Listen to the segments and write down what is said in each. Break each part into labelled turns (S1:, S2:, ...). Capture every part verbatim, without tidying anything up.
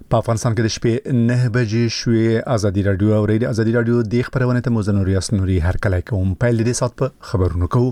S1: په افغانستان کې د شپې نه بجې شوې. ازادي رادیو او ریډیو ازادي رادیو د خبرونه ته موزه نوري اسنوري هر کله کوم پیل دې سات په خبرونه کوو.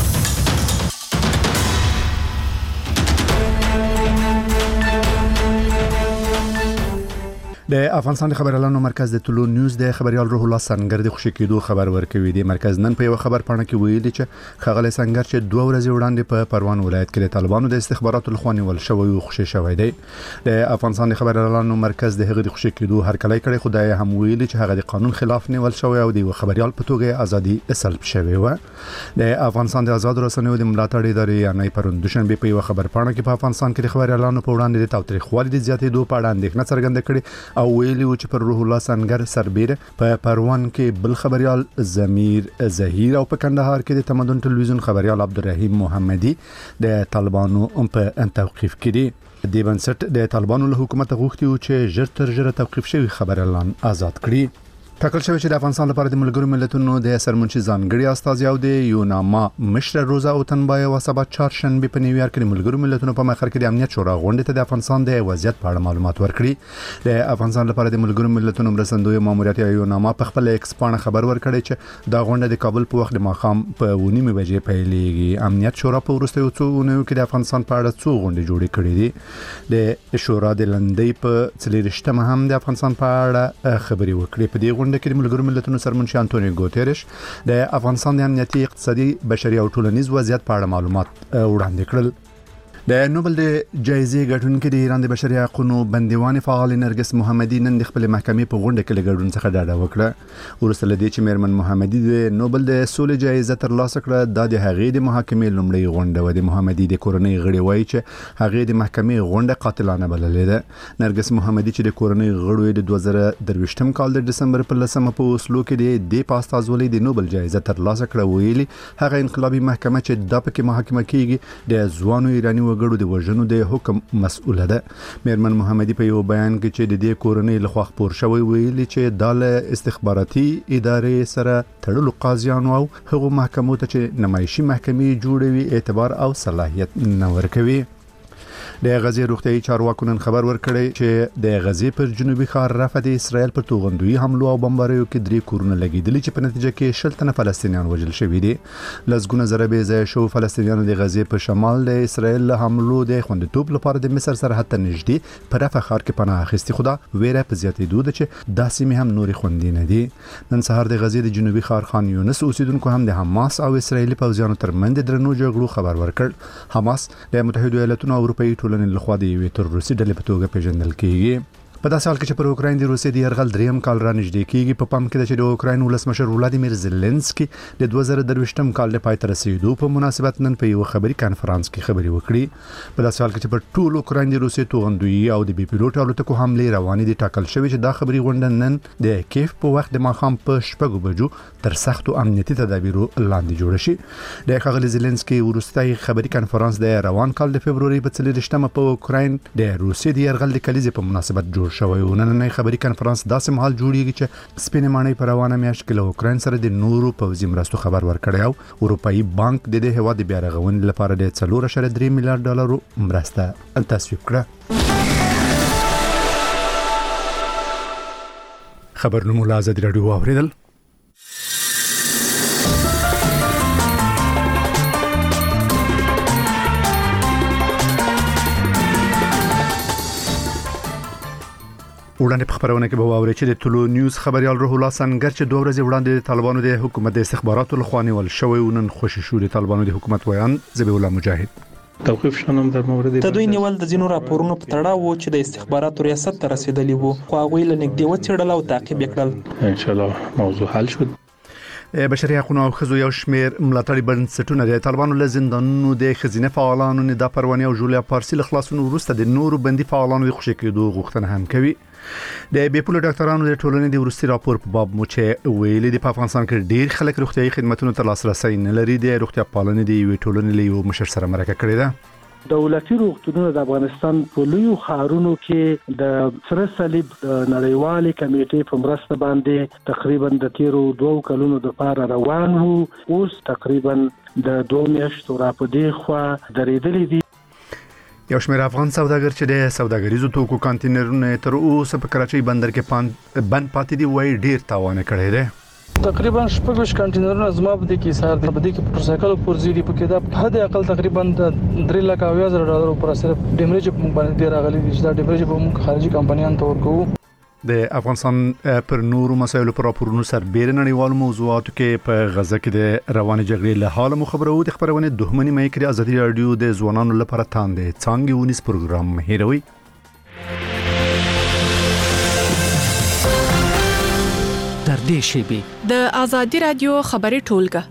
S1: د افغانستان خبريالانو مرکز د طلوع نیوز د خبريال روح الله سنگر د خوشی کېدو خبر ورکوي. د مرکز نن په یو خبر پاڼه کې ویلي چې خغل سنگر چې دوه ورځې وړاندې په پروان ولایت کې د طالبانو د استخباراتو لخوا نیول شوی او خوشی شوی دی. د افغانستان خبريالانو مرکز د هغه د خوشی کېدو هر کله کړي خدای هم ویلي چې هغه د قانون خلاف نیول شوی او د خبريال په توګه ازادي سلب شوی و. د افغانستان د آزاد رسنیو د ملاتړ ادارې یعنی پروندوشن به په یو خبر پاڼه کې په افغانستان کې د خبريالانو په وړاندې د تاوتریخوالي د زیاتېدو په اړه اندېښنه څرګنده کړې او ویلي چې پر روح الله سنگر سربېره په پروان کې بل خبريال ضمیر ظهیر او په کندهار کې د تمدن ټلویزیون خبريال عبدالرحیم محمدي د طالبانو په توقيف کړي. د بنسټ د طالبانو له حکومت غوښتي چې ژر تر ژره توقيف شوی خبريالان آزاد کړي. ټاکل شوی چې د افغانستان لپاره د ملګرو ملتونو د سرمنشي ځانګړي استازي او د یوناما مشر روزا او تنبای او سبا چهارشنبه په نیویارک کې د ملګرو ملتونو په مخر کې د امنیت شورا غونډه ته د افغانستان د وضعیت په اړه معلومات ورکړي. د افغانستان لپاره د ملګرو ملتونو مرستندوی ماموریت یوناما په خپل ایکس باندې خبر ورکړی چې دا غونډه د کابل په وخت د ماخام په ونیمه بجې پیلېږي. امنیت شورا په وروستیو څو ونیو کې د افغانستان په اړه څو غونډې جوړې کړې دي. د شورا د لندۍ په څلورشتمه هم د افغانستان په اړه خبري وکړي. په دې غونډه کې د ملګرو ملتونو سرمنشي انټونیو ګوتيرش د افغانستان د امنیتي اقتصادي بشري او ټولنیز وضعیت په اړه معلومات وړاندې کړل. د نوبل د جایزې ګټونکې د ایران د بشري حقوقو بندیوان فعال نرګس محمدي نن د خپل محکمې په غونډه کې لګډون څخه ډاډه وکړه. ورسره لدی چې میرمن محمدي د نوبل د سولې جایزه ترلاسه کړه د هغې د محاکمې لومړی غونډه و. د محمدي د کورنۍ غړي وایي چې هغې د محکمې غونډه قاتلانه بللې ده. نرګس محمدي چې د کورنۍ غړو د دوه زره درویشتم کال د دسمبر په لسمه په اوسلو کې د پاستازولۍ د نوبل جایزه ترلاسه کړه ویلي هغه انقلابي محکمه چې د پکې محاکمه کیږي د ځوانو ایرانی غړو د وژنو د حکم مسؤله ده. میرمن محمدي په یو بیان کې چې د دې کورنۍ لخوا خبر شوی ویلي چې د استخباراتي ادارې سره تړلو قاضیانو او هغو محکمو ته چې نمایشي محکمې جوړوي اعتبار او صلاحیت نه ورکوي. د غزې روغتیايي چارواکو نن خبر ورکړی چې د غزې پر جنوبي ښار رفح د اسرائیل پر توغندوی حملو او بمباریو کې درې کورونه لګیدلي چې په نتیجه کې شل تنه فلسطینیان وژل شوي دي. لسګونه زره بې ځایه شو فلسطینیانو د غزې په شمال د اسرائیل له حملو د خوندیتوب لپاره د مصر سرحد ته نږدې په رفح ښار کې پناه اخیستي. خو دا ویره په زیاتېدو ده چې دا سیمې هم نورې خوندي نه دي. نن سهار د غزې د جنوبي ښار خان یونس اوسیدونکو هم د حماس او اسرائیلي پوځیانو ترمنځ د درنو جګړو خبر ورکړ. حماس د متحده ایالاتونو او اروپאי ټولنې لخوا د تر روسي ډلې په توګه پیژندل کیږي. په داسې حال کې چې پر اوکراین د روسي د يرغل دریم کال را نږدې کیږي په پام کې چې د اوکراین ولسمشر ولادیمیر زيلنسکي د دوه زره درویشتم کال د پای ته رسیدو په مناسبت نن په یو خبري کانفرنس کې خبري وکړي. په داسې حال کې چې پر ټول اوکراین د روسي توغندوی او د بي پیلوټ الوتکو حمله روانې دي ټاکل شوی چې دا خبري غونډه نن د کیف په وخت د ماخام په شپږ بجو تر سختو امنیتي تدابیرو لاندې جوړ شي. د ښاغلي زيلنسکي ورستۍ خبري کانفرنس د روان کال د فبرवरी په څلورشتمه په اوکراین د روسي د يرغل د کلیزې په مناسبت جوړ شوی و. نن خبري کانفرنس داسې مهال جوړیږي چې سپینې ماڼۍ په روانه میاشت کې له اوکراین سره د نورو پوځي مرستو خبر ورکړی او اروپאי بانک د دې هیواد د بیا رغونې لپاره د څلور اعشاریه درې میلیارډ ډالرو مرسته تصویب کړه. خبرونه له ازادي رادیو اوریدل. وړاندې په خبرونه کې به واوري چې د طلوع نیوز خبريال روح الله سنگر چې دوه ورځې وړاندې د طالبانو د حکومت د استخباراتو لخوا نیول شوی ونن خوشی شو. د طالبانو د حکومت ویان ذبیح الله مجاهد
S2: توقيف شنم در مورد
S3: تدوین نیول د زینو راپورونو په تړاو و چې د استخباراتو ریاست ته رسیدلی وو خو هغه له نږدې وڅېړل او تعقیب کړل.
S2: ان شاء الله موضوع حل شو.
S1: بشري حقوقو او خزو یو شمیر ملاتړي بنسټونه د طالبانو له زندانونو د خزینه فعالانو نه د پروانې او جولیا پارسي له خلاصونو وروسته د نورو بندي فعالانو د خوشی کېدو غوښتنه هم کوي. د بیپولو ډاکټرانو د ټولنې د ورستي راپور په باب مو چې ویلي د افغانستان کې ډیر خلک روغتيایي خدماتو ته لاسرسي نه لري. د روغتیا پالنې د یو ټولنې له یو مشر سره مرکه کړې ده.
S4: دولتي روغتونونه د افغانستان په لویو ښارونو کې د سره صلیب نړیوالې کمیټې په مرسته باندې تقریبا د تیرو دوه کلونو د پاره روان وو. اوس تقریبا د دوه میاشتو را په دی خو درېدلې دي.
S1: یو شمېر افغان سوداګر چې د سوداګریزو توکو کانټینرونه تر اوسه په کراچۍ بندر کې بند پاتې دي وایي ډیر تاوان کړی دی.
S5: تقریبا شپږ کانټینرونه زما په دې کې سار دي، په دې کې موټرسایکل پورزيري په کې دا حد اقل تقریبا درې لک او یو زره ډالر پر صرف ډیمریج په باندې ډیر راغلي دي چې دا ډیمریج په موږ خارجي کمپنیان ته ورکوو.
S1: د افغانستان پر نورو مسایلو پر راپورونو سربېره نړیوالو موضوعاتو کې په غزه کې د روانې جګړې له حاله مو خبرو د خبرونه دښمنی مې کړی. ازادي رادیو د ځوانانو لپاره تاندې څنګه ونیس پروګرام هیروي.
S6: تر دې شی
S7: د ازادي رادیو خبري ټولګه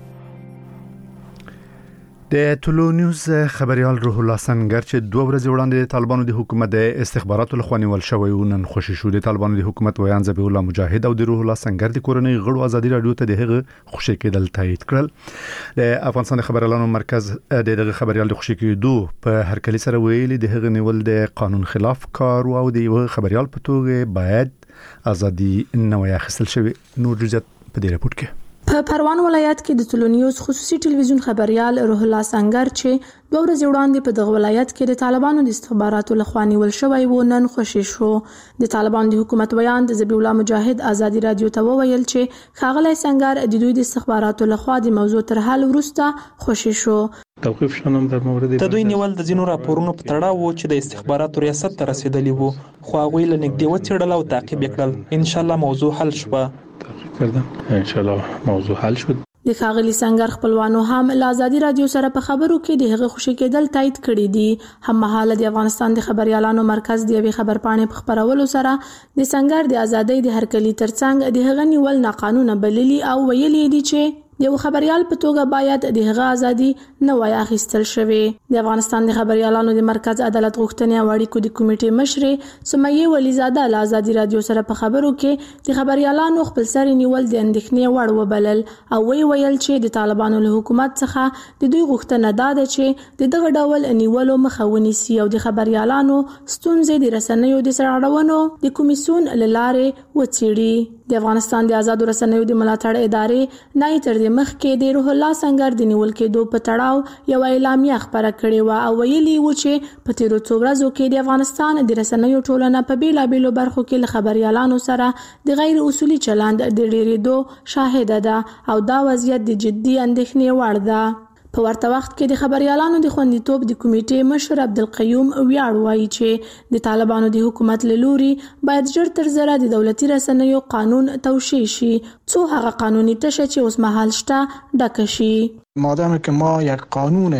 S1: د ټولو نیوز خبريال روح الله سنگر چې دوه ورځې وړاندې د طالبانو د حکومت د استخباراتو لخوا نیول شوی و نن خوشی شو. د طالبانو د حکومت ویان ذبیح الله مجاهد او د روح الله سنگر د کورنۍ غړو ازادي رادیو ته د هغه خوشی کېدل تایید کړل. د افغانستان خبريالانو مرکز د دغه خبريال د خوشی کېدو په هر کلی سره ویلي د هغه نیول د قانون خلاف کار او د یو خبريال په توګه باید ازادي نوې اخیستل شي. نور جزئیات په دې راپور کې.
S8: په پروان ولایت کې د ټولو نیوز خصوصي ټلویزیون خبريال روح الله سنگر چې دوه ورځې وړاندې په دغه ولایت کې د طالبانو د استخباراتو لخوا نیول شوی و نن خوشی شو. د طالبانو د حکومت ویان د ذبیح الله مجاهد ازادي رادیو ته وویل چې ښاغلی سنگر د دوی د استخباراتو لخوا د موضوع تر حل وروسته خوشی شو.
S2: توقيف شنم در مورد
S3: د دوی نیول د ځینو راپورونو په تړاو و چې د استخباراتو ریاست ته رسیدلی وو، خو هغوی له نږدې وڅېړل او تعقیب کړل. ان شاء الله موضوع حل شوه.
S2: کردم ان شاء الله موضوع حل شد.
S8: د ښاغلي سنگر خپلوانو هم له ازادي رادیو سره په خبرو کې د هغه خوشی کېدل تایید کړي دي. هم مهاله د افغانستان د خبريالانو مرکز د یوې خبرپاڼې په خبرولو سره د سنگر د ازادۍ د هرکلي ترڅنګ د هغه نیول ناقانونه بللي او ویلي دي چې د یو خبريال په توګه باید د هغه ازادي نه وای اخیستل شوی. د افغانستان د خبريالانو د مرکز عدالت غوښتنې او اړیکو د کمیټې مشر سمیه ولیزاده له ازادي رادیو سره په خبرو کې د خبريالانو خپل سر نیول د اندېښنې وړ وبلل او وی ویل چې د طالبانو له حکومت څخه د دوی غوښتنه ده چې د دغه ډول نیولو مخه ونیسي او د خبريالانو ستونزې د رسنیو د سرغړونو د کمیسیون له لارې وڅېړي. د افغانستان د آزادو رسنیو د ملاتړ ادارې نای تر د مخ کې د روح الله سنگر د نیول کېدو په تړاو یو اعلامیه خبره کړې و او ویلي و چې په تیرو څو ورځو کې د افغانستان د رسنیو ټولنه په بیلابېلو برخو کې له خبريالانو سره د غیر اصولي چلند د ډېرېدو شاهده ده او دا وضعیت د جدي اندېښنې وړ ده. په ورته وخت کې د خبريالانو د خوندیتوب د کمیټې مشر عبدالقیوم ویاړ وایي چې د طالبانو د حکومت له لوري باید ژر تر ژره د دولتي رسنیو قانون توشیح شي څو هغه قانوني تشه چې اوس مهال شته ډکه شي.
S9: مادام که ما یک قانون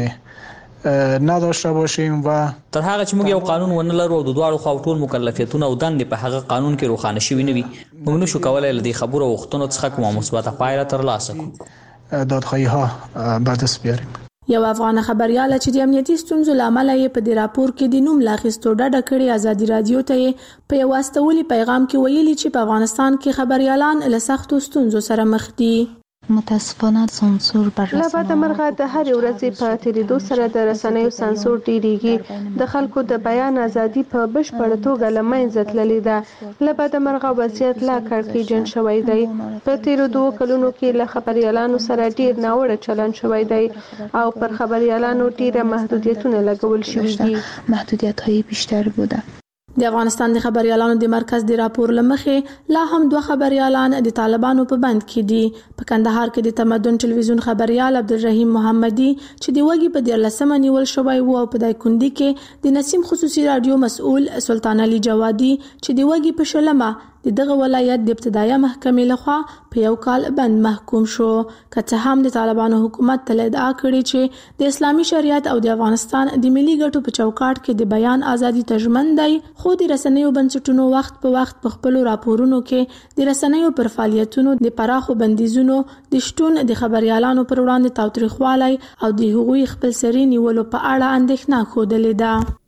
S9: نداشته باشیم و
S10: تر هغه چې موږ یو قانون ونه لرو او د دواړو خواو ټول مکلفیتونه او دندې په هغه قانون کې روښانه شوي نه وي، موږ نشو کولی له دې خبرو او غوښتنو څخه کومه مثبته پایله ترلاسه کړو.
S9: دادخواهی ها به دست بیاریم.
S8: یو افغان خبريال چې د امنیتي ستونزو لامل یې په دې راپور کې د نوم لاخستو ډډه کړې ازادي رادیو ته په یو واستولي پیغام کې ویلي چې په افغانستان کې خبريالان له سختو ستونزو سره مخ دي.
S11: متاسفانه سانسور بر رسنیو
S12: له بعد مرغه د هر ورځې په تیریدو سره د رسنیو سانسور ډیریږي. د خلکو د بیان ازادي په بشپړ توګه له منځه تللې ده. له بعد مرغه وضعیت لا کړکېچن شوی دی. په تیرو دوه کلونو کې له خبريالانو سره ډیر ناوړه چلند شوی دی او پر خبريالانو ډیره محدودیتونه لګول شوي دي.
S11: محدودیت‌های بیشتر بوده.
S8: د افغانستان د خبريالانو د مرکز د راپور لمخې لا هم دوه خبريالان د طالبانو په بند کې دي. په کندهار کې د تمدن ټلویزیون خبريال عبدالرحیم محمدي چې د وګي په دیارلسمه نیول شوی و او په دایکندي کې د نسیم خصوصي رادیو مسؤل سلطان علي جوادي چې د وګي په شلمه د دغه ولایت د ابتدایي محکمې لخوا په یو کال بند محکوم شو. که څه هم د طالبانو حکومت تل ادعا کړې چې د اسلامي شریعت او د افغانستان د ملي ګټو په چوکاټ کې د بیان ازادي تضمین دی، خو د رسنیو بنسټونو وخت په وخت په خپل راپورونو کې د رسنیو پر فعالیتونو د پراخو بندیزونو د شتون د خبريالانو پر وړاندې تاوتریخوالی او د حقوقي خپلسري نیولو په اړه اندېښنه ښودلې ده.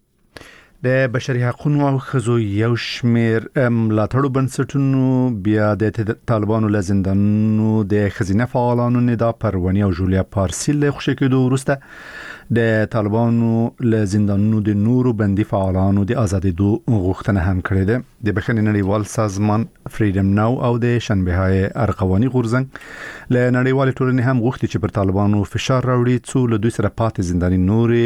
S1: د بشري حقوقو او ښځو یو شمېر ملاتړو بنسټونو بیا د طالبانو له زندانونو د ښځینه فعالانو ندا پروانې او جولیا پارسی له خوشی کېدو وروسته د طالبانو له زندانونو د نورو بندي فعالانو د ازادېدو غوښتنه هم کړې ده. د بخښنې نړیوال سازمان فریډم ناو او د شنبه‌های ارغواني غورځنګ له نړیوال ټولنې هم غوښتي چې پر طالبانو فشار راوړي څو له دوی سره پاتې زنداني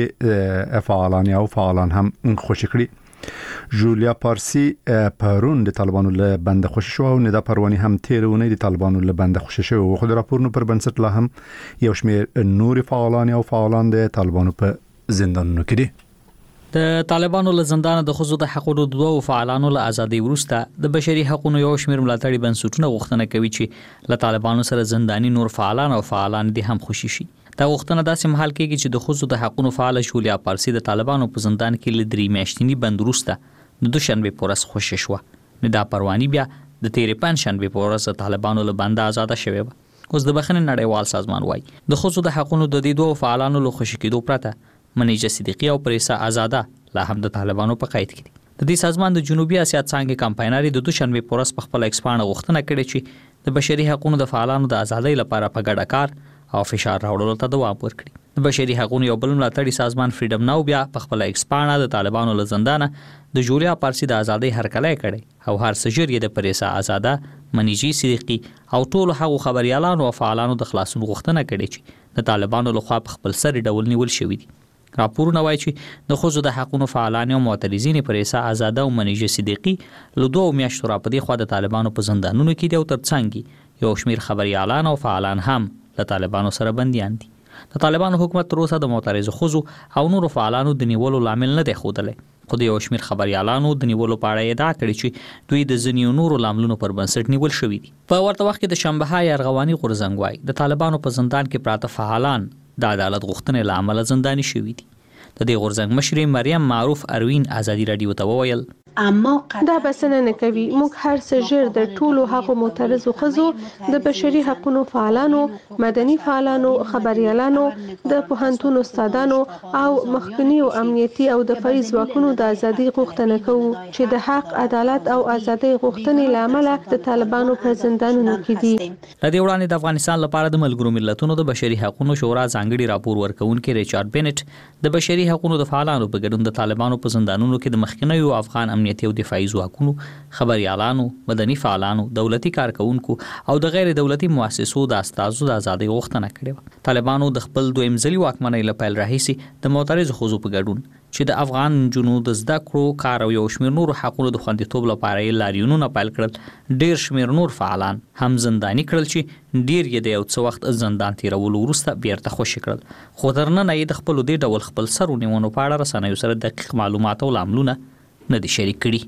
S1: نورې فعالان او فعالان هم خوشی کړي. جولیا پارسی پرون د طالبانو له بند خوشی شو او ندا پروانی هم تیرونه د طالبانو له بند خوشی شو او خود راپورونو پر بنسټ لا هم یو شمېر نور فعالان او فعالان د طالبانو په زندانونو کې دي.
S10: د طالبانو له زندان د خصوصي حقوقو د دوه فعالانو له ازادي ورسته د بشري حقوقو یو شمېر ملاتړي بنسټونه غوښتنه کوي چې له طالبانو سره زنداني نور فعالان او فعالان دي هم خوشی شي. دا غوښتنه داسې مهال کېږي چې د خصوصي حقوقو فعال جولیا پارسی د طالبانو په زندان کې له درې میاشتنی بند ورسته د دوشنبه پورس خوشی شو. ندا پروانی بیا د تیرې پنځشنبه پورس طالبانو له بند آزاد شوی و. اوس د بخښنې نړیوال سازمان وایي د خصوصي حقوقو د دې دوه فعالانو له خوشی کېدو پرته منیجه صدیقی او پریسا آزاده لا هم د طالبانو په قید کې دي. د دې سازمان د جنوبي اسیا څنګه کمپاینري د دوشنبه پورس په خپل ایکسپانډ غوښتنه کړې چې د بشري حقوقو د فعالانو د ازادۍ لپاره په ګډه کار او فشار راوړلو ته دوام ورکړي. د بشري حقوقو یو بل ملاتړي سازمان فریډم ناو بیا په خپل ایکسپانډ د طالبانو له زندانه د جولیا پارسی د ازادۍ هرکلی کړي او هر سجر یې د پریسا آزاده منیجی صدیقی او ټول هغو خبريالانو او فعالانو د خلاصون غوښتنه کړي چې د طالبانو لخوا په خپل سر ډول نیول شوی دي. راپورونه وایي چې د خصوصي د حقوقو فعالان او معترضین پریسا آزاده او منیجی صدیقی له دوه میاشتو را پدې خو د طالبانو په زندانونو کې دي او ترڅنګ یو شمیر خبريالان او فعالان هم له طالبانو سره بنديان دي. د طالبانو حکومت تر اوسه د معترضو خزو او نورو فعالانو د نیولو لامل نه دی ښودلی، خو د یو شمېر خبریالانو د نیولو په اړه ادعا کړې چې دوی د ځینو نورو لاملونو پر بنسټ نیول شوي دي. په ورته وخت کې د شنبه‌های ارغواني غورځنګ وایي د طالبانو په زندان کې پراته فعالان د عدالت غوښتنې له امله زنداني شوي دي. د دې غورځنګ مشرې مریم معروف اروین ازادي رادیو ته وویل
S12: اما دا بسنه نه کوي. موږ هر څه ژر د ټولو هغو معترضو ښځو، د بشري حقوقو فعالانو، مدني فعالانو، خبريالانو، د پوهنتون استادانو او مخکنیو امنیتي او دفاعي ځواکونو د ازادۍ غوښتنه کوو چې د حق، عدالت او ازادۍ غوښتنې له امله د طالبانو په زندانونو کې دي.
S10: د دې وړاندې د افغانستان لپاره د ملګرو ملتونو د بشري حقوقو شورا ځانګړي راپور ورکوونکي ریچارډ بینټ د بشري حقوقو د فعالانو په ګډون د طالبانو په زندانونو کې د مخکنیو افغان امنیتي او دفاعي ځواکونو، خبريالانو، مدني فعالانو، دولتي کارکونکو او د غیر دولتي مؤسسو د استازو د ازادۍ غوښتنه کړې وه. طالبانو د خپل دویم ځلي واکمنۍ له پیل راهیسې د معترضو ښځو په ګډون چې د افغان نجونو د زده کړو، کار او یو شمېر نورو حقوقو د خوندیتوب لپاره یې لاریونونه پیل کړل، ډېر شمېر نور فعالان هم زنداني کړل چې ډېر یې د یو څه وخت زندان تیرولو وروسته بیرته خوشي کړل. خو تر ننه یې د خپلو دې ډول خپل سر ونیونو په اړه رسنیو سره دقیق معلومات او لاملونه نه دي شریک کړي.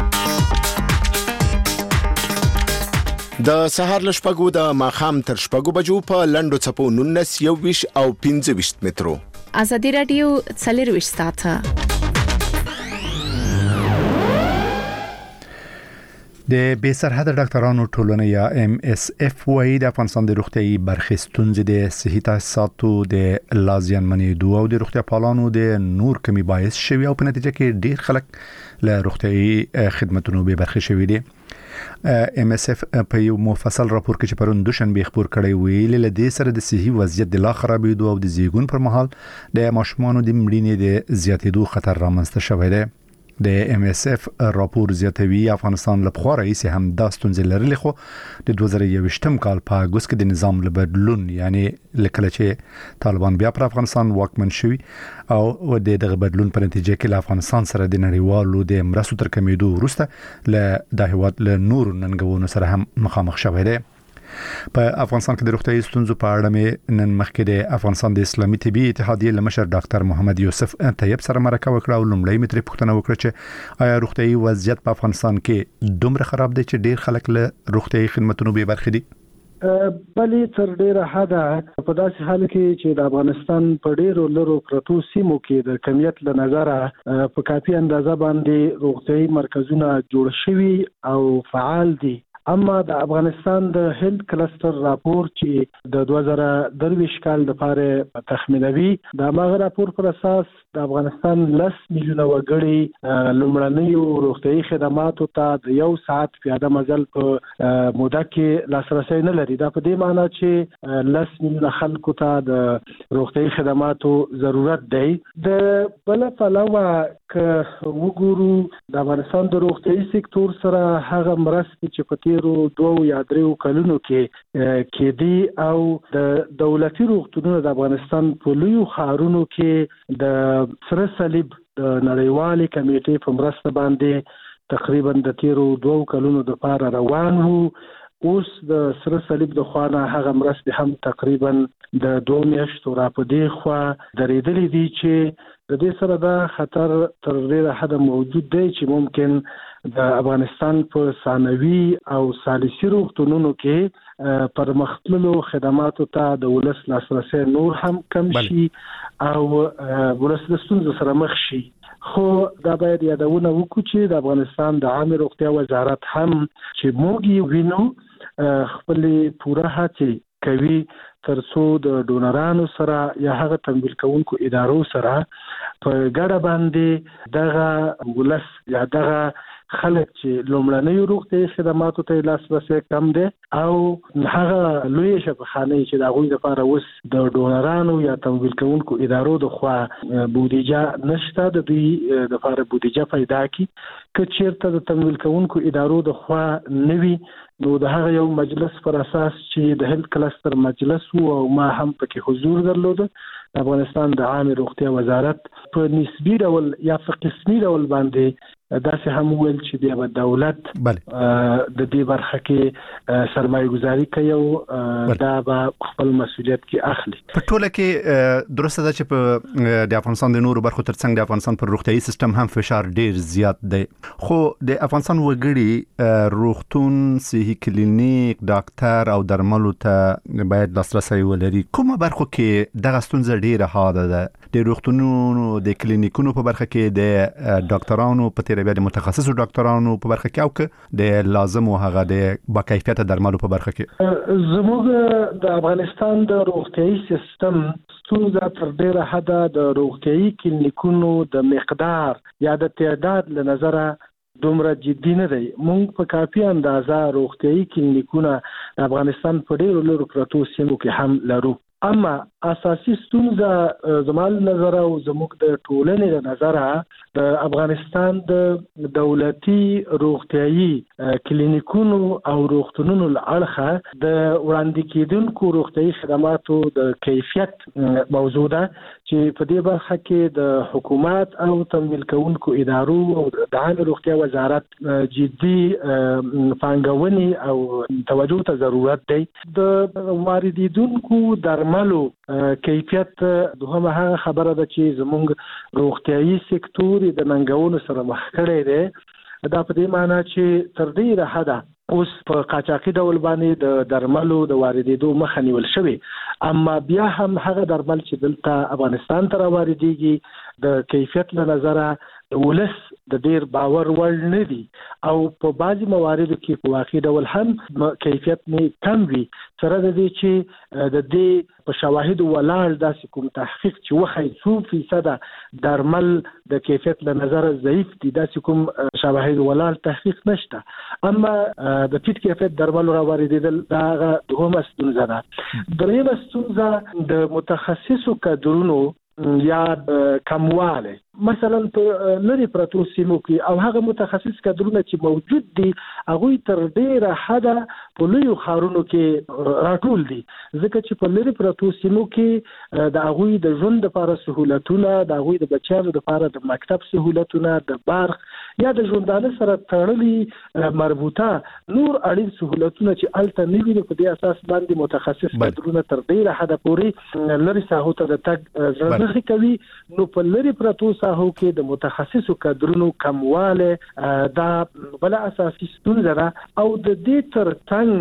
S13: د سهار له شپږو د ماښام تر شپږو بجو په لنډو څپو نولس، یوویشت او پنځه ویشت مترو.
S7: ازادي رادیو څلرویشت ساعته.
S1: د بې سرحده ډاکټرانو ټولنه یا ام اس اف وايي د افغانستان د روغتیايي برخې ستونزې د صحي تاسیساتو د لازم منېدو او د روغتیا پالانو د نور کمی باعث شوي او په نتیجه کې ډیر خلک له روغتیايي خدماتونو به برخې شوي دي. ام اس اف په یو مفصل راپور کې چې پرون دوشنبه خبر کړی ویل له دې سره د صحي وضعیت د لا خرابېدو او د زیږون پر مهال د ماشومانو د مړینې د زیاتېدو خطر رامنځته شوی دی. د ام اس اف راپور زیاتوي افغانستان له پخوا راهیسې هم دا ستونزې لرلې، خو د دوه زره یوویشتم کال په اګوست کې د نظام له بدلون یعنی لکه چې طالبان بیا پر افغانستان واکمن شوي او د دغه بدلون په نتیجه کې له افغانستان سره د نړیوالو د مرستو تر کمیدو وروسته له د هیواد له نور ننګونو سره هم مخامخ شوی دی. په افغانستان کې د روغتیايي ستونزو په اړه مې نن مخکې د افغانستان د اسلامي طبي اتحادیې له مشر ډاکټر محمد یوسف طیب سره مرکه وکړه او لومړی مې ترې پوښتنه وکړه چې آیا روغتیايي وضعیت په افغانستان کې دومره خراب دی چې ډیر خلک له روغتیايي خدماتونو بې برخې دي؟
S4: بلې تر ډیره حده په داسې حال کې چې د افغانستان په ډیرو لرو پرتو سیمو کې د کمیت له نظره په کافي اندازه باندې روغتیايي مرکزونه جوړ شوي او فعال دي، اما د افغانستان د هند کلستر راپور چې د دوه زره درویشت کال لپاره تخمینوي د هغه راپور پر اساس د افغانستان لس میلیونه وګړي لومړنیو روغتیايي خدماتو ته د یو ساعت پیاده مزل په موده کې لاسرسي نه لري. دا په دې معنی چې لس میلیونه خلکو ته د روغتیايي خدماتو ضرورت دی. د بل پلوه که وګورو د افغانستان د روغتیايي سکتور سره هغه مرستې چې په تیرو دوه یا درې کلونو کې کېدي او د دولتي روغتونونو د افغانستان په لویو ښارونو کې د سره صلیب د نړیوالې کمیټې په مرسته باندې تقریبا د تیرو دوه کلونو د پاره روان وو. اوس د سره صلیب د خوانه هغه مرستې هم تقریبا د دوه میاشتو را په دی خو درېدلې دي چې د دې سره دا خطر تر ډیره حد موجود دی چې ممکن د افغانستان په ثانوي او ثالثي روغتونونو کې پرمختللو خدماتو ته د ولس لاسرسي نور هم کم شي او ولس د ستونزو سره مخ شي. خو دا باید یادونه وکړو چې د افغانستان د عامه روغتیا وزارت هم چې موږ وینو خپل پوره هڅې کوي ترڅو د ډونرانو سره یا هغه تمویل کوونکو ادارو سره په ګډه باندې دغه ولس یا دغه خلک چې لومړنیو روغتیايي خدماتو ته لاسرسي کم دی او هغه لوی شفاخانه چې د هغوی لپاره اوس د ډونرانو یا تمویل کوونکو ادارو د خوا بودیجه نشته د دوی لپاره بودیجه پیدا کی که چیرته د تمویل کوونکو ادارو د خوا نوي نو د هغه یو مجلس پر اساس چې د هند کلستر مجلس وو او ما هم پکې حضور درلود. افغانستان د عامه روغتیا وزارت په نسبی ډول یا په قسمي ډول باندې داسې هم ویل چې د دولت د دې برخه کې سرمایه گذاري کوي او دا به خپل مسؤلیت کې اخلي.
S1: په ټوله کې درسته ده چې په د افغانستان د نورو برخو ترڅنګ د افغانستان پر روغتیايي سیستم هم فشار ډیر زیات دی. خو د افغانستان وګړي روغتون، صحي کلینیک، ډاکټر او درملو ته باید لاسرسي ولري. کومه برخو کې دغه ستونزه ډیره حاده ده؟ د روغتونونو د کلینیکونو په برخه کې د ډاکټرانو په تیر بیا د متخصصو ډاکټرانو په برخه کې او که د لازم او هغه د با کیفیت درملو په برخه کې؟
S4: زموږ د افغانستان د روغتیايي سیستم ستونزه تر ډیره حد د روغتیايي کلینیکونو د مقدار یا د تعداد له نظره دومره جدي نه دی. موږ په کافي اندازه روغتیايي کلینیکونه د افغانستان په ډیرو لرو پرتو سیمو کې هم لرو. اما اساسي ستونزه زموږ نظر او زموږ د ټولنې د نظره د افغانستان د دولتي روغتیايي کلینیکونو او روغتونونو لړخه د وړاندې کېدونکو روغتیايي خدماتو د کیفیت موضوع ده چې په دې برخه کې د حکومت او تمویل کوونکو ادارو او د عامه روغتیا وزارت جدي پانګونې او توجه ته ضرورت دی. د واردیدونکو درملو کیفیت دوهمه هغه خبره ده چې زموږ روغتیايي سکتور د ننګونو سره مخ کړی دی. دا په دې معنی چې تر ډیره حده اوس په قاچاقي ډول باندې د درملو د واردېدو مخه نیول شوې، اما بیا هم هغه درمل چې دلته افغانستان ته راواردېږي د کیفیت له نظره ولس د ډیر باور وړ نه دي او په بعضي مواردو کې په واقعي ډول هم کیفیت نه کم وي. سره د دې چې د دې په شواهد ولاړ داسې کوم تحقیق چې وخی څو فیصده درمل د کیفیت له نظره ضعیف دي، داسې کوم شواهد ولاړ تحقیق نشته. اما د ټیټ کیفیت درمل راواردېدل دا هغه دوهمه ستونزه ده. درېیمه ستونزه د متخصصو کادرونو یا کمواله، مثلا په لری پرتو سیمو کې او هغه متخصص کادرونه چې موجود دي هغه تر ډیره حده په لویو ښارونو کې راټول دي، ځکه چې په لری پرتو سیمو کې د هغه د ژوند لپاره سہولتونه، د هغه د بچیانو لپاره د مکتب سہولتونه، د برق یا د ژوندانه سره تړلي مربوطه نور اړین سہولتونه چې الته نه وي، په دې اساس باندې متخصص کادرونه تر ډیره حده پورې لری ساحو ته د تګ ضرورت کوي. نو په لری پرتو ساحو کې د متخصصو کادرونو کمواله دا بل اساسي ستونزه ده او د دې ترڅنګ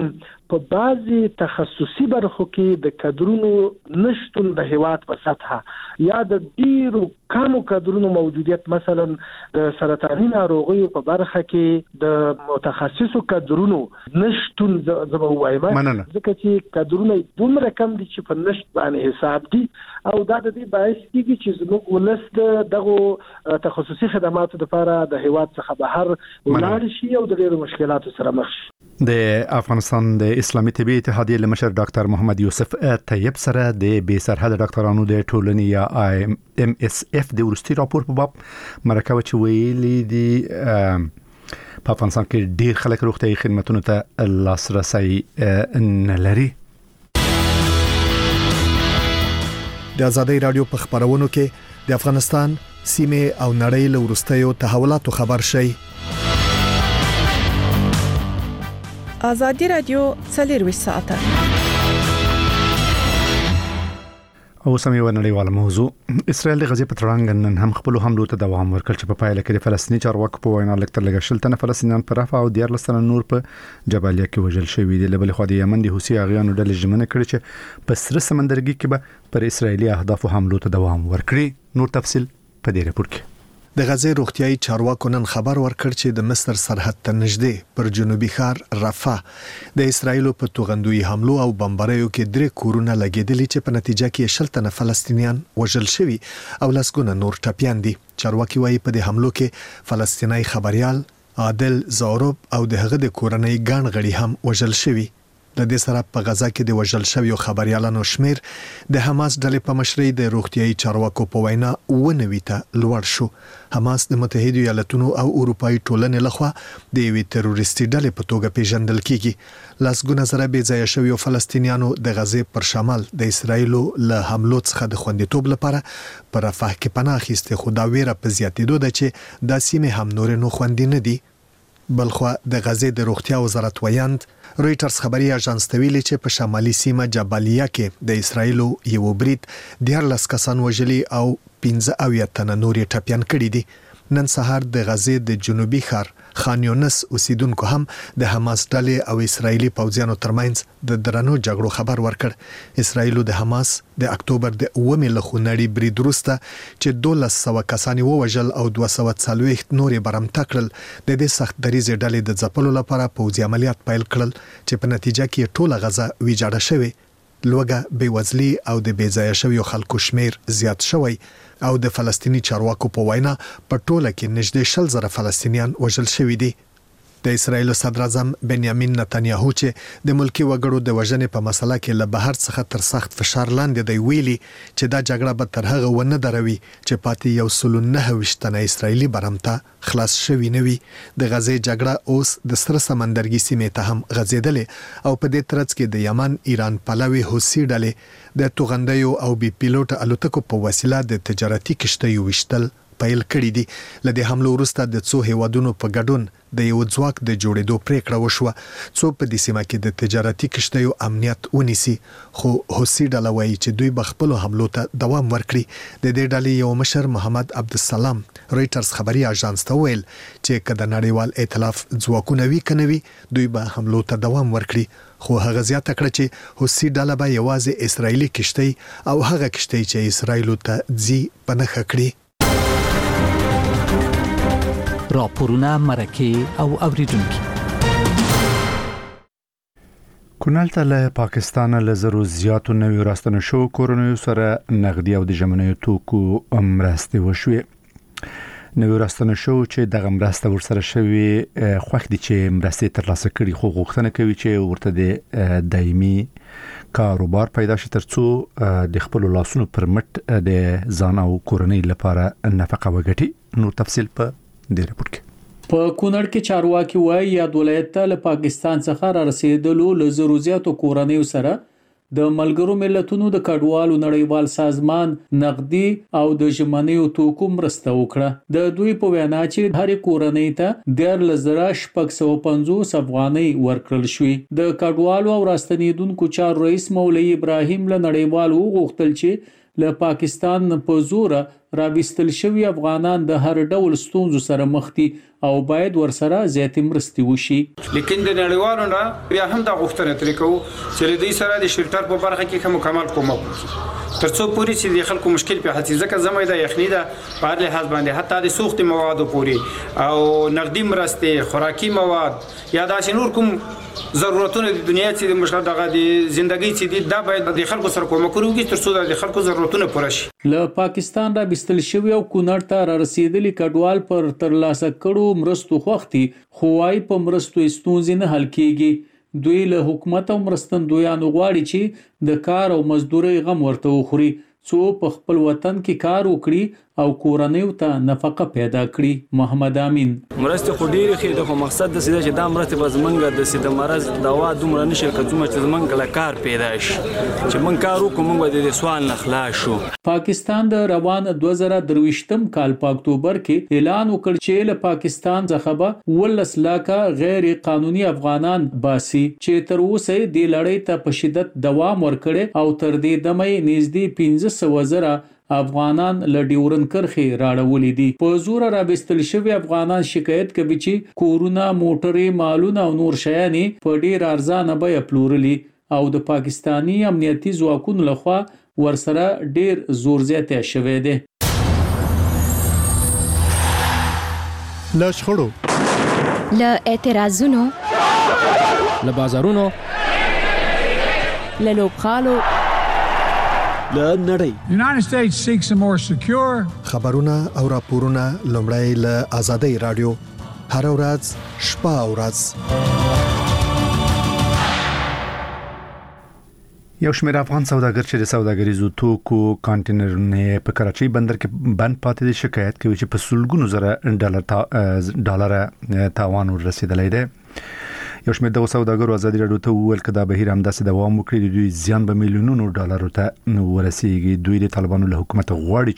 S4: په بعضي تخصصي برخو کې د کادرونو نشټون د هیواد په سطحه یا د ډیرو کمو کادرونو موجودیت، مثلا د سرطاني ناروغیو په برخه کې د متخصصو کادرونو نشټون زما وایم، ځکه چې کادرونه دومره کم دي چې په نشټ باندې حساب دي او دا د دې باعث کیږي چې زموږ ولست دغه تخصصي خدماتو لپاره د هیواد څخه بهر ولاړ شي او د ډیرو مشکلاتو سره مخ شي.
S1: د افغانستان د اسلامي طبي اتحادیې لمشر ډاکټر محمد یوسف طیب سره د بې سرحد ډاکټرانو د ټولنې یا آی ام اس اف د ورستي راپور په باب مرکه چې ویلي دي په افغانستان کې ډیر خلک روغتيایي خدماتو ته لاسرسي نه لري.
S14: د ازادي رادیو په خبرونو کې د افغانستان سیمه او نړۍ له ورستیو تحولاتو خبر شي.
S7: ازادي رادیو څلور ساعته
S1: او سمې ورنړیواله موضوع اسرائیل د غزې په تړاو نن هم خپل حملو ته دوام ورکړ چې په پایله کې د فلسطیني چارواکو په وینا لکتر لګشل تنه فلسطینیان پر رفح او دیار لسنه نور په جبالیا کې وژل شوی دی. لبل خو د یمن د حوثي اغیانو ډلې ژمنه کړې چې په سره سمندرګي کې به پر اسرائیلي اهداف حملو ته دوام ورکړي. نور تفصيل په دې رپورت کې.
S14: د غزې روغتيایي چارواکو نن خبر ورکړ چې د مصر سرحد ته نږدې پر جنوبي ښار رفح د اسرایلو په توغندوی حملو او بمباریو کې درې کورونه لګیدلي چې په نتیجه کې شل تنه فلسطینیان وژل شوي او لسګونه نور ټپيان دي. چارواکي وايي په دې حملو کې فلسطیني خبريال عادل زاروب او د هغه د کورنۍ ګڼ غړي هم وژل شوي. د دې سره په غزا کې د وژل شویو خبريالانو شمیر د حماس ډلې په مشرۍ د روغتيایي چارواکو په وینا ونوي ته لوړ شو. حماس د متحده ایالاتونو او اروپאי ټولنې لخوا د یوې تروریستي ډلې په توګه پیژندل کیږي. لاسګونه زره بې ځای شویو فلسطینیانو د غزې پر شمال د اسرایلو له حملو څخه د خوندیتوب لپاره پر رفح کې پناه اخیسته، خو دا ویره په زیاتېدو ده چې د سیمې هم نور نو خوندي نه دي. بلخو د غزې د روغتیا وزارت ویاند رويټرز خبري اژانس ته ویلي چې په شمالي سیمه جبالیا کې د اسرایلو یو برید ډیر لس کسان وژلي او پنځه اویا تنه نور ټپيان کړي دي. نن سهار د غزې د جنوبي ښار خان یونس اوسیدونکو هم د حماس ډلې او اسرایلی پوځیانو ترمنځ د درنو جګړو خبر ورکړ. اسرایلو د حماس د اکتوبر د اومې له خونړي برید وروسته چې دولس سوه کسان ووژل او دوه سوه څلوېښت نورې برمته کړل، د دې سخت دریځ ډلې د ځپلو لپاره پوځي عملیات پیل کړل چې په نتیجه کې ټوله غزه ویجاړه شوه. لوګه بېوزلي او د بې ځای شویو خلکو شمیر زیات شوی او د فلسطینی چارواکو په وینا په ټوله کې نږدې شل زره فلسطینیان وژل شوي دي. د اسرایل صدر اعظم بنیامین نتنیاهو چې د ملکی وګړو د وژنې په مسله کې له بهر څخه تر سخت فشار لاندې دی ویلي چې دا جګړه به تر هغه ونه دروي چې پاتې یو سل نه وشتنه اسرایلی برمته خلاص شوی نه وي. د غزې جګړه اوس د سره سمندرګي سیمې ته هم غځېدلې او په دې ترڅ کې د یمن ایران پلوي حوثي ډلې د توغندیو او بي پیلوټ الوتکو په وسیله د تجارتي کشتیو وشتل پیل کړی دي. لدې حمله وروسته د څو هیوادونو په ګډون د یو ځواک د جوړېدو پریکړه وشوه څو په دې سیمه کې د تجارتي کشتیو امنیت ونیسي، خو حوثي ډله وایي چې دوی به خپل حملو ته دوام ورکړي. د دې ډلې یو مشر محمد عبدالسلام رويټرز خبري اژانس ته ویل چې کله نړیوال ائتلاف ځواکونه وی کنوي دوی به حملو ته دوام ورکړي، خو هغه زیاته کړه چې حوثي ډله به یوازې اسرایلی کشتۍ او هغه کشتۍ چې اسرایلو ته ځي په نښه کړي.
S6: راپورونه مرکه او اوریدونکو
S1: کونړ ته له پاکستان له زرو زیاتو نوي راستنه شو کورونو سره نغدي او د ژمنیو توکو مرسته وشوه. نوي راستنه شو چې دغه مرسته ورسره شوی خوښ دي چې مرسته ترلاسه کړي، خو غوښتنه کوي چې ورته د دایمي کاروبار پیدا شي ترڅو د خپل لاسونو پر مټ د ځان او کورنۍ لپاره نفقه وګټي. نور تفصيل په دې رپورت کې.
S15: په کونړ کې چارواکي وایي یاد ولایت ته له پاکستان څخه را رسیدلو له زرو زیاتو کورنیو سره د ملګرو ملتونو د کډوالو نړیوال سازمان نقدي او د ژمنیو توکو مرسته وکړه. د دوی په وینا چې هر کورنۍ ته ډیر لزره شپږ سوه پنځوس افغانۍ ورکړل شوې. د کډوالو او راستنیدونکو چارو رئیس مولوي ابراهیم له نړیوالو غوښتل چې له پاکستان په زور راوستل شوی افغانان د هر ډول ستونزو سره مخ دي او باید ورسره زیاتې مرستې وشي.
S16: لیکن د نړیوالو نه بیا هم دا غوښتنه ترې کوو چې له دوی سره د شلټر په برخه کې کوم مکمل کومک وکړي ترڅو پوری چې د خلکو مشکل په حتی ځکه زموږ د یخني ده په هر لحاظ باندې حتی د سوخت موادو پوری او نقدي مرستې خوراکي مواد یا داسې نور کوم ضرورتونه د دنیا چې د مشکل دغه د ژوندۍ چې دي دا باید د خلکو سره کومک وکړي ترڅو د خلکو ضرورتونه پوره شي.
S15: له پاکستان را بستل شوی او کونړ ته را رسیدلی کډوال پر ترلاسه کړو مرستو خوختي خوای په مرستو ستونزې نه حل کیږي. دوی له حکومت او مرستندویانو غواړي چې د کار او مزدوري غم ورته وخوري څو په خپل وطن کې کار وکړي او کورنۍ ته نفقه پیدا کړي. محمد امین
S17: مرستې خو ډېرې ښې دي خو مقصد د سیده چې دا مرستې به زمونږ د سیده مرض دوا دومره نشي لکه څومره چې زمونږ له کار پیدا شي چې مونږ کار وکړو مونږ به د سوال نه خلاص شو.
S15: پاکستان د روان دوه زره درویشتم کال په اکتوبر کې اعلان وکړ چې له پاکستان څخه به ولس لاکه غیر قانوني افغانان باسي چې تر اوسه د لړۍ ته په شدت دوام ورکړي او تر دې دمه نږدې پنځه سوه زره افغانان له ډیورن کرخې راړولې دي. په زور را بستل شوی افغانان شکایت کوي چې کورونه موټرې مالونه او نور شیانې په ډیر ارزانه بیه پلورلي او د پاکستانی امنیتي ځواکونو لخوا ورسره ډیر زور زیاته شوی دی.
S1: له شخړو
S18: له اعتراضونو
S19: له بازارونو
S18: له لوبخالو
S19: له نړۍ.
S20: United States seeks a more secure
S14: خبرونه او راپورونه لومړی له آزادۍ رادیو هر ورځ شپه او ورځ.
S1: یو شمېر افغان سوداګر چې د سوداګریزو توکو کانټینرونه په کراچۍ بندر کې بند پاتې دي شکایت کوي چې په سلګونو زره ډالر تا ډالر تاوان ورسېدلی دی. یو شمېر د سوداګرو ازادي راډیو ته وویل چې دا بهیر همداسې دوام وکړي د دوی زیان به میلیونونو ډالرو ته ورسیږي. دوی د طالبانو له حکومت غواړي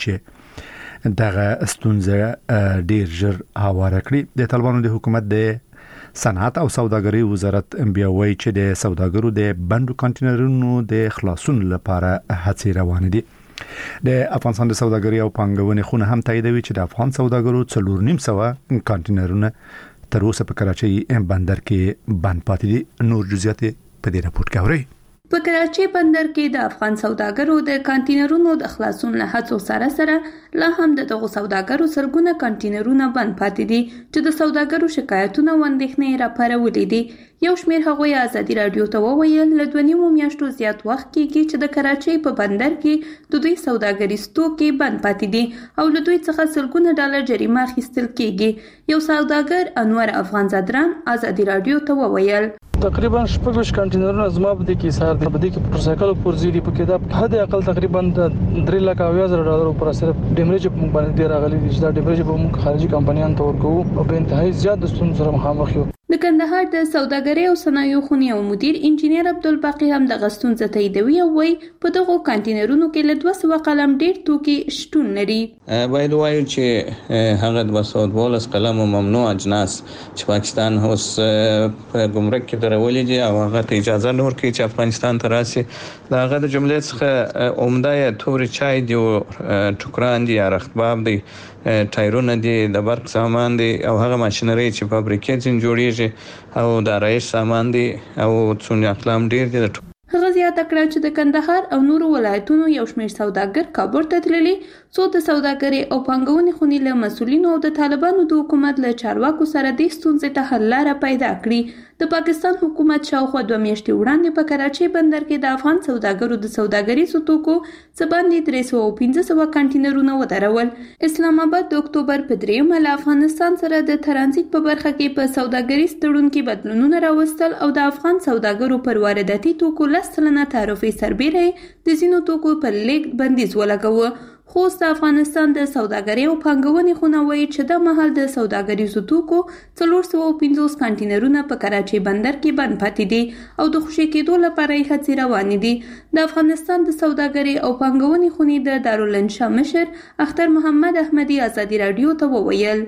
S1: چې دغه ستونزه ډیر ژر هواره کړي. د طالبانو د حکومت د صنعت او سوداګرۍ وزارت بیا وایي چې د سوداګرو د بندو کانټینرونو د خلاصون لپاره هڅې روانې دي. د افغانستان د سوداګرۍ او پانګونې خونه هم تاییدوي چې د افغان سوداګرو څلور نیم سوه کانټینرونه تر اوسه په کراچۍ بندر کې بند پاتې دي. نور جزئیات په دې راپور کې اورئ.
S21: په کراچۍ بندر کې د افغان سوداګرو د کانټینرونو د خلاصون له هڅو سره سره لا هم د دغو سوداګرو سرګونه کانټینرونه بند پاتې دي چې د سوداګرو شکایتونه او اندېښنې راپارولې دي. یو شمېر هغوی ازادي راډیو ته وویل له دوه نیمو میاشتو زیات وخت کېږي چې د کراچۍ په بندر کې د دوی سوداګریز توکي بند پاتې دي او له دوی څخه سلګونه ډالر جریمه اخیستل کېږي. یو سوداګر انور افغان زادران ازادي راډیو ته وویل
S5: تقریبا شپږ کانټینرونه زما په دې کې سار دي په دې کې پر سایکل پورزي دي په کې دا حد اقل تقریبا درې لک او زر ډالر پر صرف ډیمریج په باندې دی راغلي چې دا ډیمریج په موږ خارجي کمپنیان ته ورکو او په انتهایی زیات د ستونزو سره مخامخ یو.
S21: د کندهار د سوداګرۍ او صنایعو خونې او مدیر انجینیر عبدالباقی هم د غستونزه تاییدوي او وایي په دغو کانټینرونو کې له دوه سوه قلم ډیر توکي شتون لري.
S22: باید وایو چې هغه دوه سوه دولس قلم ممنوع اجناس چې پاکستان اوس په ګمرک کې درولې دي او هغه ته اجازه نه ورکوي چې افغانستان ته راسي. دا هغه د جملې څخه عمده توري چای دی او ټوکران دي یا رختباب دی ټایرونه دي د برق سامان دي او هغه ماشینري چې فابریکې څخه جوړیږي او د آرایش سامان دي او څونه اقلام ډیر دي.
S21: هغه زیاته کړه چې د کندهار او نورو ولایتونو یو شمېر سوداګر کابل ته تللي څو د سوداګرۍ او پانګونې خونې له مسؤلینو او د طالبانو د حکومت له چارواکو سره د ستونزې ته حل لاره پیدا کړي. د پاکستان حکومت شاوخوا دوه میاشتې وړاندې په کراچۍ بندر کې د افغان سوداګرو د سوداګریزو توکو څه باندې درې سوه او پنځه سوه کانټینرونه ودرول. اسلام آباد د اکتوبر په دریمه له افغانستان سره د ترانزیت په برخه کې په سوداګریز تړون کې بدلونونه راوستل او د افغان سوداګرو پر وارداتي توکو لس سلنه تعرفې سربیره د ځینو توکو پر لیږد بندیز ولګاوه. خو د افغانستان د سوداګرۍ او پانګونې خونه وایي چې د مهال د سوداګریزو توکو څلور سوه او پنځوس کانټینرونه په کراچۍ بندر کې بند پاتې دي او د خوشي کېدو لپاره یې هڅې روانې دي. د افغانستان د سوداګرۍ او پانګونې خونې د دارالانشا مشر اختر محمد احمدي ازادي رادیو ته وویل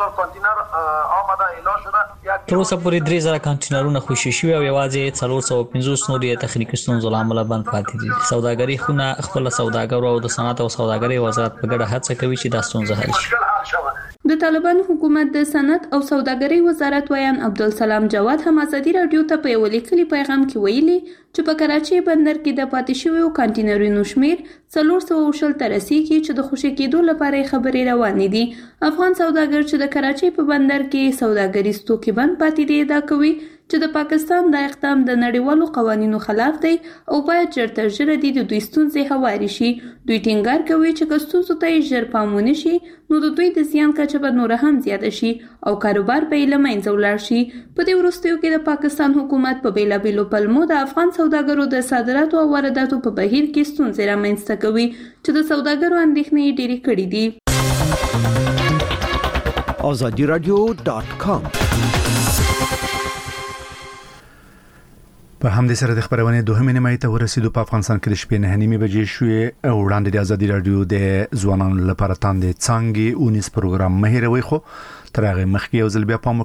S10: تر اوسه پورې درې زره کانټینرونه خوشي شوي او یوازې څلور سوه پنځوس نور یې تخنیکي ستونزو له امله بند پاتې دي. سوداګرۍ خونه خپل سوداګرو او د صنعت او سوداګرۍ وزارت په ګډه هڅه کوي چې دا ستونزه حل شي.
S21: د طالبانو حکومت د صنعت او سوداګرۍ وزارت ویان عبدالسلام جواد هم ازادي رادیو ته په یو لیکلي پیغام کې ویلي چې په کراچۍ بندر کې د پاتې شویو کانټینرونو شمیر څلور سوه او شل ته رسیږي چې د خوشي کېدو لپاره خبرې روانې دي. افغان سوداګر چې د کراچۍ په بندر کې سوداګریز توکي بند پاتې دي دا کوي چې د پاکستان د اقدام د نړیوالو قوانینو خلاف دی او باید ژر تر ژره د دوی ستونزې هواري شي. دوی ټینګار کوي چې که ستونزو ته یې ژر پام ونه شي نو د دوی د زیان کچه به نوره هم زیاته شي او کاروبار به یې له منځه ولاړ شي. په دې وروستیو کې د پاکستان حکومت په بیلابیلو پلمو د افغان سوداګرو د صادراتو او وارداتو په بهیر کې ستونزې رامنځته کوي چې د سوداګرو اندېښنې ډېرې کړې دي.
S3: آزادی رادیو ډاټ کام
S1: په همدې سره د خبرونه دوهمه نیمه ته ورسېدو. په افغانستان کې د شپې نه نیمه بجې شوې او وړاندې د ازادي رادیو د ځوانانو لپاره تاندې څنګه اونیس پروګرام مهیروي خو تر هغه مخکې یو ځل بیا پام